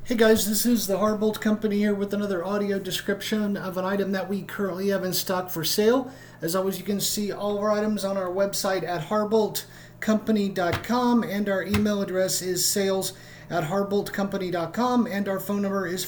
Hey guys, this is the Hardbolt Company here with another audio description of an item that we currently have in stock for sale. As always, you can see all of our items on our website at hardboltcompany.com, and our email address is sales@hardboltcompany.com, and our phone number is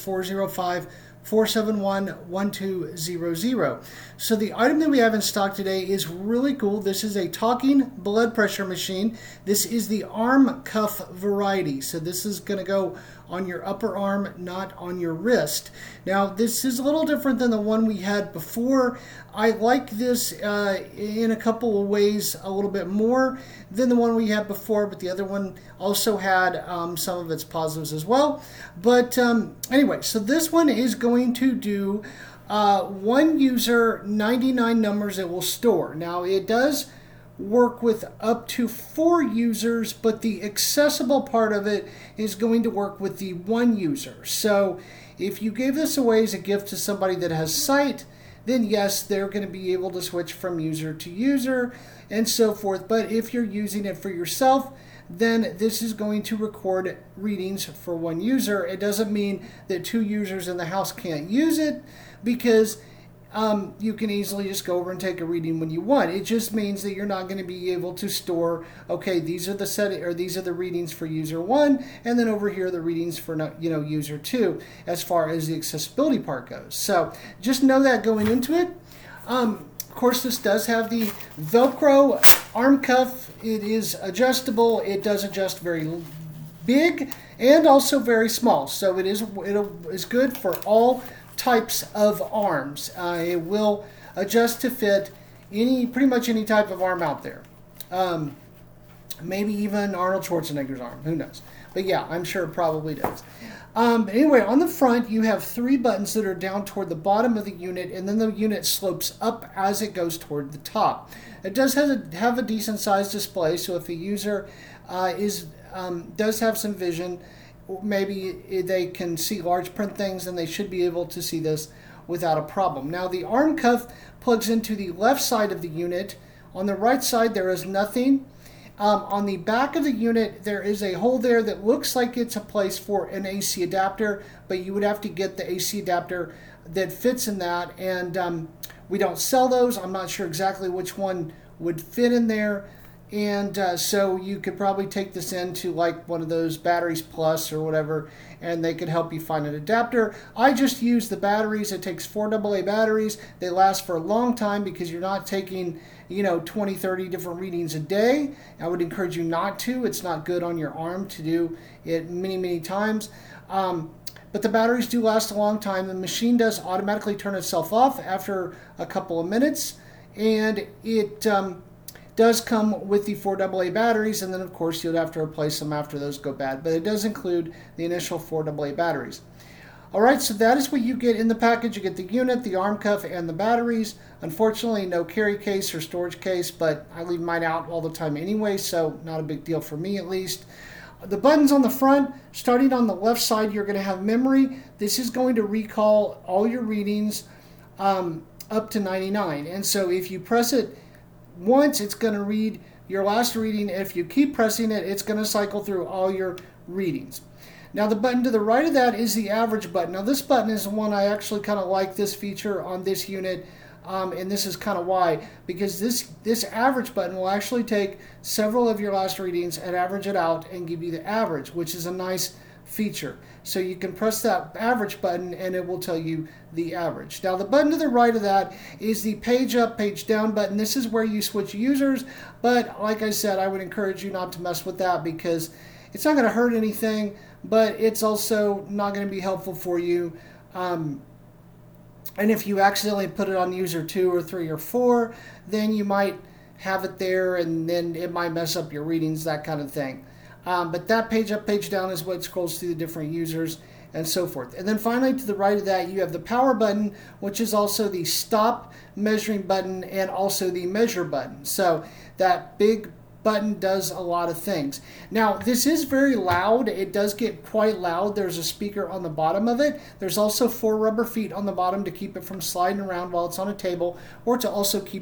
405-471-1200. So the item that we have in stock today is really cool. This is a talking blood pressure machine. This is the arm cuff variety. So this is going to go on your upper arm, not on your wrist. Now, this is a little different than the one we had before. I like this in a couple of ways a little bit more than the one we had before, but the other one also had some of its positives as well. But anyway, so this one is going to do one user, 99 numbers it will store. Now, it does work with up to 4 users, but the accessible part of it is going to work with the 1 user. So if you gave this away as a gift to somebody that has sight, then yes, they're going to be able to switch from user to user and so forth. But if you're using it for yourself, then this is going to record readings for 1 user. It doesn't mean that 2 users in the house can't use it, because you can easily just go over and take a reading when you want. It just means that you're not going to be able to store, okay, these are the readings for user 1, and then over here the readings for user 2, as far as the accessibility part goes. So just know that going into it. Of course, this does have the Velcro arm cuff. It is adjustable. It does adjust very big and also very small. So it is good for all types of arms. It will adjust to fit pretty much any type of arm out there. Maybe even Arnold Schwarzenegger's arm. Who knows? But yeah, I'm sure it probably does. Anyway, on the front, you have 3 buttons that are down toward the bottom of the unit, and then the unit slopes up as it goes toward the top. It does have a decent sized display, so if a user does have some vision, maybe they can see large print things, and they should be able to see this without a problem. Now, the arm cuff plugs into the left side of the unit. On the right side, there is nothing. On the back of the unit, there is a hole there that looks like it's a place for an AC adapter, but you would have to get the AC adapter that fits in that, and we don't sell those. I'm not sure exactly which one would fit in there. And so you could probably take this into like one of those Batteries Plus or whatever, and they could help you find an adapter. I just use the batteries. It takes 4 AA batteries. They last for a long time because you're not taking 20, 30 different readings a day. I would encourage you not to. It's not good on your arm to do it many times. But the batteries do last a long time. The machine does automatically turn itself off after a couple of minutes, and it does come with the 4 AA batteries, and then of course you'll have to replace them after those go bad, but it does include the initial 4 AA batteries. Alright, so that is what you get in the package. You get the unit, the arm cuff, and the batteries. Unfortunately, no carry case or storage case, but I leave mine out all the time anyway, so not a big deal for me at least. The buttons on the front, starting on the left side, you're going to have memory. This is going to recall all your readings up to 99, and so if you press it once, it's going to read your last reading. If you keep pressing it, it's going to cycle through all your readings. Now, the button to the right of that is the average button. Now, this button is the one I actually kind of like this feature on this unit, and this is kind of why, because this average button will actually take several of your last readings and average it out and give you the average, which is a nice feature. So you can press that average button and it will tell you the average. Now, the button to the right of that is the page up, page down button. This is where you switch users, but like I said, I would encourage you not to mess with that because it's not going to hurt anything, but it's also not going to be helpful for you. And if you accidentally put it on user 2 or 3 or 4, then you might have it there and then it might mess up your readings, that kind of thing. But that page up, page down is what scrolls through the different users and so forth. And then finally, to the right of that, you have the power button, which is also the stop measuring button and also the measure button. So that big button does a lot of things. Now, this is very loud. It does get quite loud. There's a speaker on the bottom of it. There's also 4 rubber feet on the bottom to keep it from sliding around while it's on a table, or to also keep it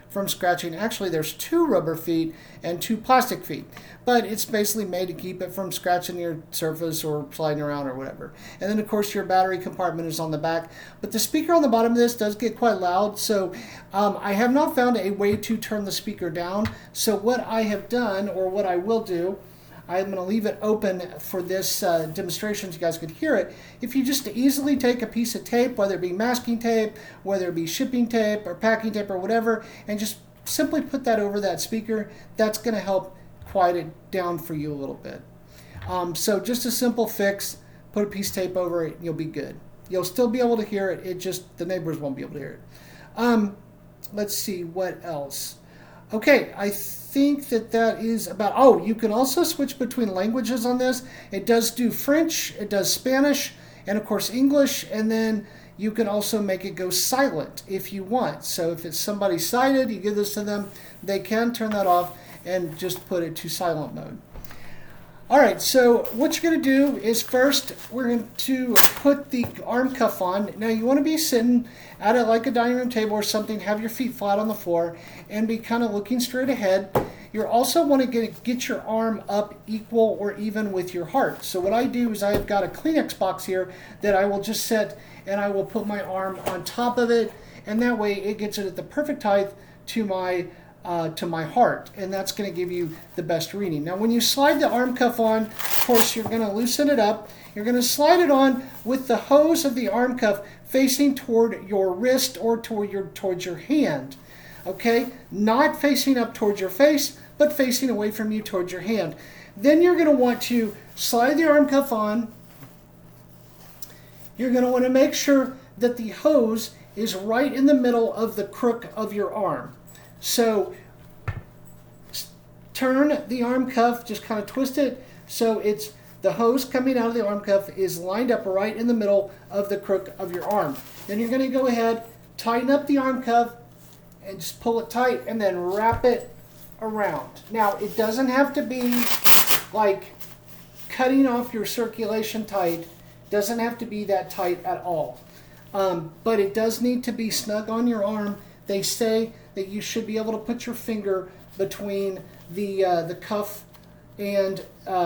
from scratching. Actually, there's 2 rubber feet and 2 plastic feet, but it's basically made to keep it from scratching your surface or sliding around or whatever. And then, of course, your battery compartment is on the back. But the speaker on the bottom of this does get quite loud, so I have not found a way to turn the speaker down. So what I have done, or what I will do, I'm going to leave it open for this demonstration so you guys could hear it. If you just easily take a piece of tape, whether it be masking tape, whether it be shipping tape or packing tape or whatever, and just simply put that over that speaker, that's going to help quiet it down for you a little bit. So just a simple fix, put a piece of tape over it, and you'll be good. You'll still be able to hear it, it just, the neighbors won't be able to hear it. Let's see, what else? Okay, I think that is about, oh, you can also switch between languages on this. It does do French, it does Spanish, and of course English, and then you can also make it go silent if you want. So if it's somebody sighted, you give this to them, they can turn that off and just put it to silent mode. All right, so what you're going to do is first we're going to put the arm cuff on. Now you want to be sitting at it like a dining room table or something, have your feet flat on the floor and be kind of looking straight ahead. You also want to get your arm up equal or even with your heart. So what I do is I've got a Kleenex box here that I will just set and I will put my arm on top of it, and that way it gets it at the perfect height to my heart, and that's going to give you the best reading. Now when you slide the arm cuff on, of course you're going to loosen it up. You're going to slide it on with the hose of the arm cuff facing toward your wrist or towards your hand. Okay, not facing up towards your face, but facing away from you towards your hand. Then you're going to want to slide the arm cuff on. You're going to want to make sure that the hose is right in the middle of the crook of your arm. So turn the arm cuff, just kind of twist it so it's the hose coming out of the arm cuff is lined up right in the middle of the crook of your arm. Then you're going to go ahead, tighten up the arm cuff, and just pull it tight and then wrap it around. Now it doesn't have to be like cutting off your circulation tight. Doesn't have to be that tight at all. But it does need to be snug on your arm. They say that you should be able to put your finger between the cuff and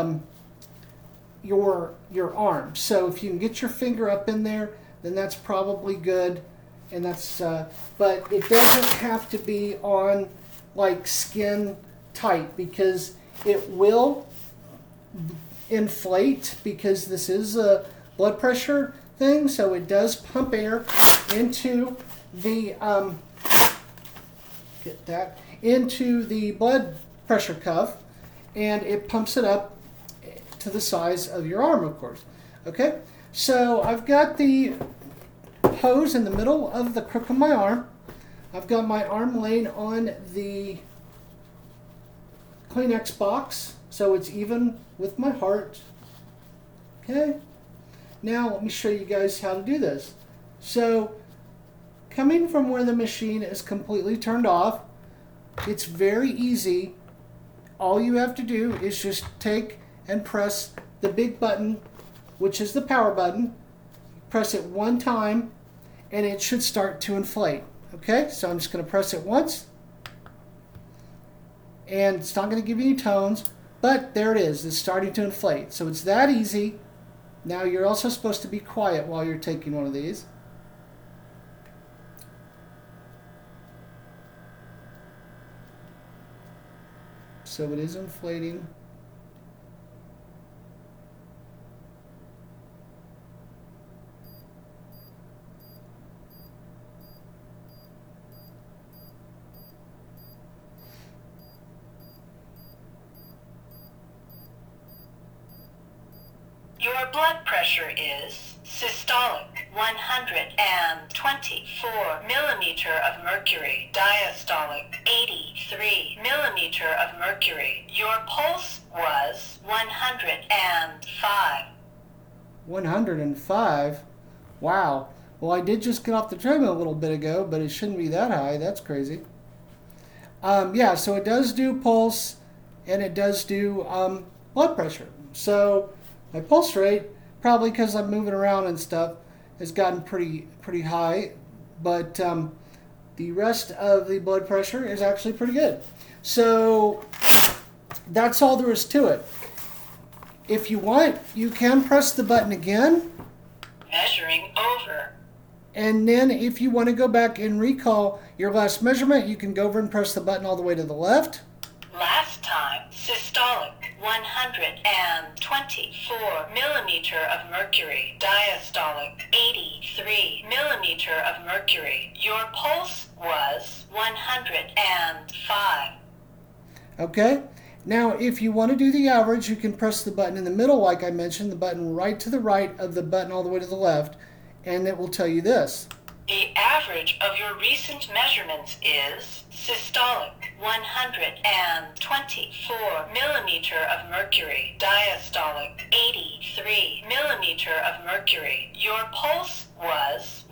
your arm. So if you can get your finger up in there, then that's probably good. And that's but it doesn't have to be on like skin tight, because it will inflate, because this is a blood pressure thing. So it does pump air into the into the blood pressure cuff, and it pumps it up to the size of your arm, of course. Okay, so I've got the hose in the middle of the crook of my arm. I've got my arm laying on the Kleenex box so it's even with my heart. Okay, now let me show you guys how to do this. So coming from where the machine is completely turned off, it's very easy. All you have to do is just take and press the big button, which is the power button. Press it one time and it should start to inflate. Okay, so I'm just going to press it once, and it's not going to give you any tones, but there it is. It's starting to inflate. So it's that easy. Now you're also supposed to be quiet while you're taking one of these. So it is inflating. Your blood pressure is systolic 124 millimeter of mercury, diastolic 83 millimeter of mercury. Your pulse was 105. 105? Wow. Well, I did just get off the treadmill a little bit ago, but it shouldn't be that high. That's crazy. Yeah, so it does do pulse, and it does do blood pressure. So my pulse rate, probably because I'm moving around and stuff, has gotten pretty high. But The rest of the blood pressure is actually pretty good. So that's all there is to it. If you want, you can press the button again. Measuring over. And then if you want to go back and recall your last measurement, you can go over and press the button all the way to the left. Last time, systolic 124 millimeter of mercury, diastolic 83 millimeter of mercury. Your pulse was 105. Okay. Now, if you want to do the average, you can press the button in the middle, like I mentioned, the button right to the right of the button all the way to the left, and it will tell you this. The average of your recent measurements is systolic 124 millimeter of mercury, diastolic 83 millimeter of mercury. Your pulse was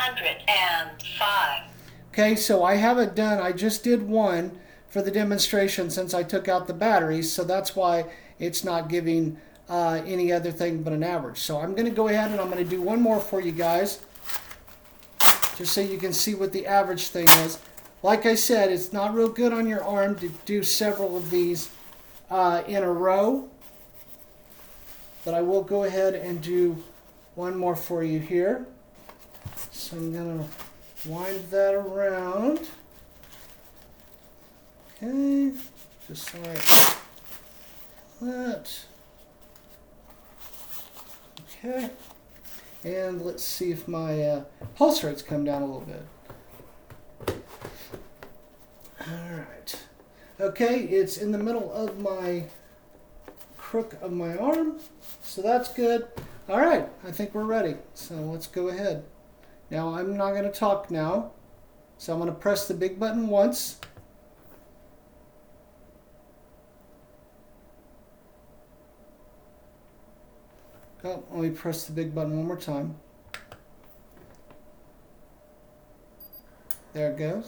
105. Okay, so I haven't done, I just did one for the demonstration since I took out the batteries, so that's why it's not giving any other thing but an average. So I'm going to go ahead and I'm going to do one more for you guys, just so you can see what the average thing is. Like I said, it's not real good on your arm to do several of these in a row, but I will go ahead and do one more for you here. So I'm going to wind that around. Okay, just like that. Okay, and let's see if my pulse rates come down a little bit. All right. Okay, it's in the middle of my crook of my arm, so that's good. All right, I think we're ready. So let's go ahead. Now I'm not going to talk now, so I'm going to press the big button once. Oh, let me press the big button one more time. There it goes.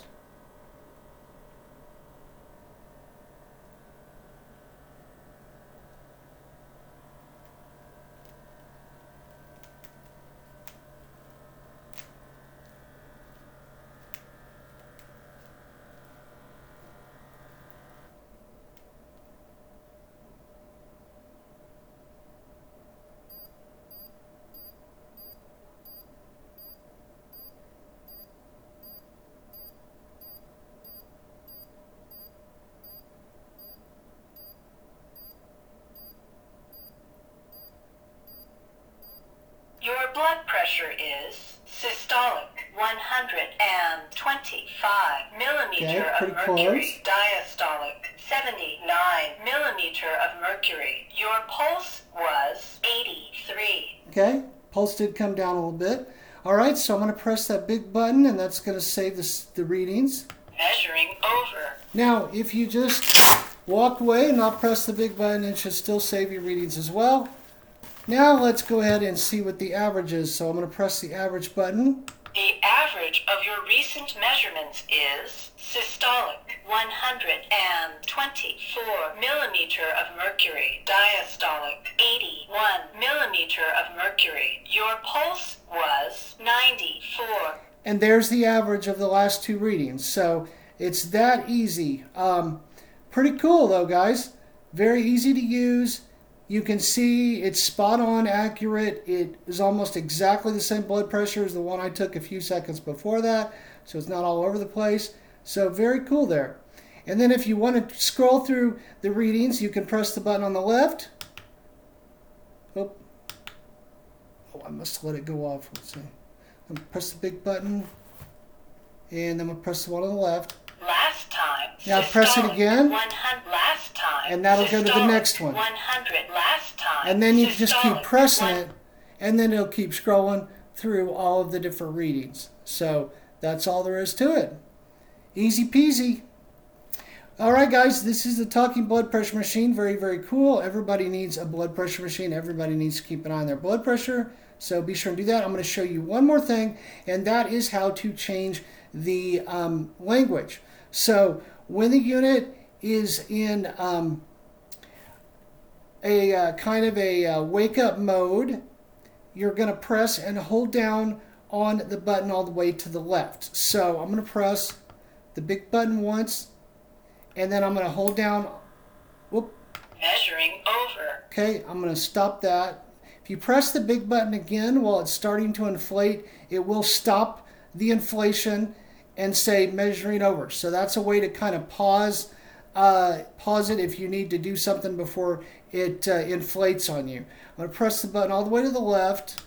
Your blood pressure is systolic 125 millimeter of mercury, diastolic 79 millimeter of mercury. Your pulse was 83. Okay, pulse did come down a little bit. All right, so I'm going to press that big button, and that's going to save the readings. Measuring over. Now, if you just walk away and not press the big button, it should still save your readings as well. Now let's go ahead and see what the average is. So I'm going to press the average button. The average of your recent measurements is systolic 124 millimeter of mercury, diastolic 81 millimeter of mercury. Your pulse was 94. And there's the average of the last two readings. So it's that easy. Pretty cool though, guys. Very easy to use. You can see it's spot on, accurate. It is almost exactly the same blood pressure as the one I took a few seconds before that. So it's not all over the place. So very cool there. And then if you want to scroll through the readings, you can press the button on the left. Oh, I must let it go off. Let's see. I'm going to press the big button. And I'm going to press the one on the left. Last time. Now press it again. 100 last time. And that'll go to the next one. 100 last time. And then you just keep pressing it, and then it'll keep scrolling through all of the different readings. So that's all there is to it. Easy peasy. All right, guys, this is the talking blood pressure machine. Very, very cool. Everybody needs a blood pressure machine. Everybody needs to keep an eye on their blood pressure. So be sure and do that. I'm going to show you one more thing, and that is how to change the language. So when the unit is in a kind of a wake-up mode, you're going to press and hold down on the button all the way to the left. So I'm going to press the big button once, and then I'm going to hold down, whoop. Measuring over. Okay, I'm going to stop that. If you press the big button again while it's starting to inflate, it will stop the inflation and say measuring over. So that's a way to kind of pause it if you need to do something before it inflates on you. I'm going to press the button all the way to the left.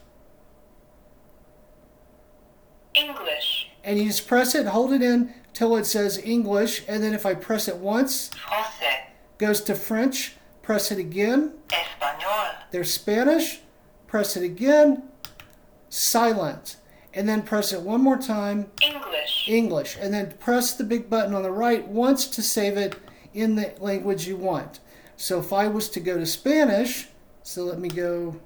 English. And you just press it, hold it in till it says English, and then if I press it once, Français. goes to French. Press it again. Español. There's Spanish. Press it again. Silent. And then press it one more time. English. English. And then press the big button on the right once to save it in the language you want. So if I was to go to Spanish, so let me go.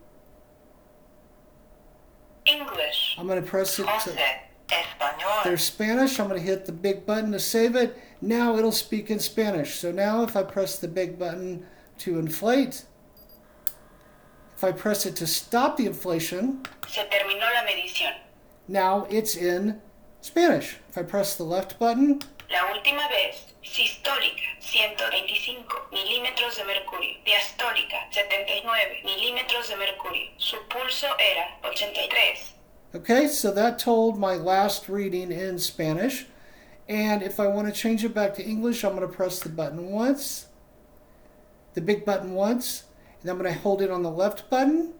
English. I'm going to press it. Français. Español. There's Spanish. I'm going to hit the big button to save it. Now it'll speak in Spanish. So now if I press the big button to inflate, if I press it to stop the inflation, Se terminó la medición. now it's in Spanish. If I press the left button, La última vez, sistólica, 125 milímetros de mercurio. Diastólica, 79 milímetros de mercurio. Su pulso era 83. okay, so that told my last reading in Spanish. And if I want to change it back to English, I'm going to press the button once, the big button once, and I'm going to hold it on the left button,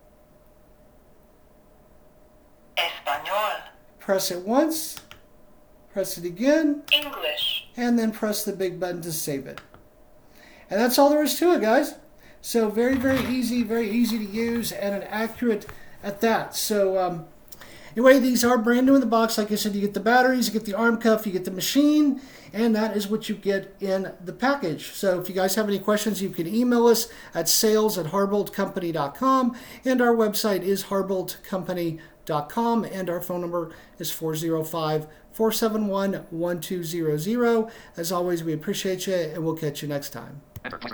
Español. press it once, press it again, English. and then press the big button to save it. And that's all there is to it, guys. So very easy to use, and an accurate at that. So anyway, these are brand new in the box. Like I said, you get the batteries, you get the arm cuff, you get the machine, and that is what you get in the package. So if you guys have any questions, you can email us at sales@harboltcompany.com, and our website is harboltcompany.com, and our phone number is 405-471-1200. As always, we appreciate you, and we'll catch you next time.